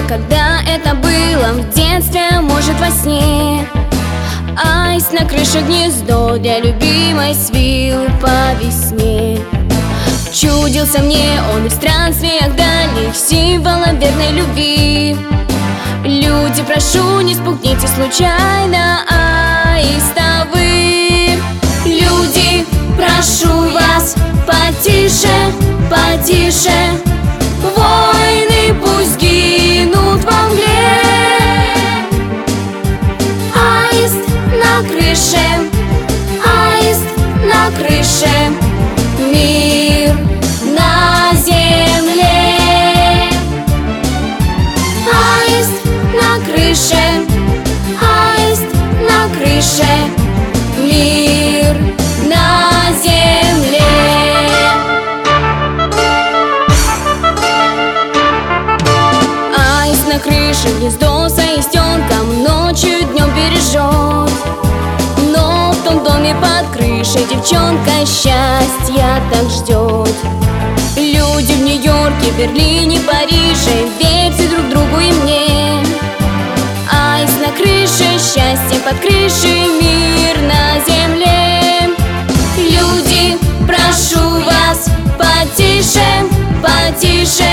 когда это было в детстве, может во сне. Аист на крыше гнездо для любимой свил по весне. Чудился мне он в странствиях дальних, символом верной любви. Люди, прошу, не спугните случайно аиста вы. Люди, прошу вас, потише, потише. Войны пусть гинут во мгле. Аист на крыше, аист на крыше. Мир на земле. Аист на крыше, аист на крыше. Мир на земле. Аист на крыше гнездо с аистенком ночью днем бережет. Но в том доме под крышей девчонка счастья так ждет. Люди в Нью-Йорке, Берлине, Париже, верьте друг другу и мне. Аист на крыше, счастье под крышей, мир на земле. Люди, прошу вас, потише, потише.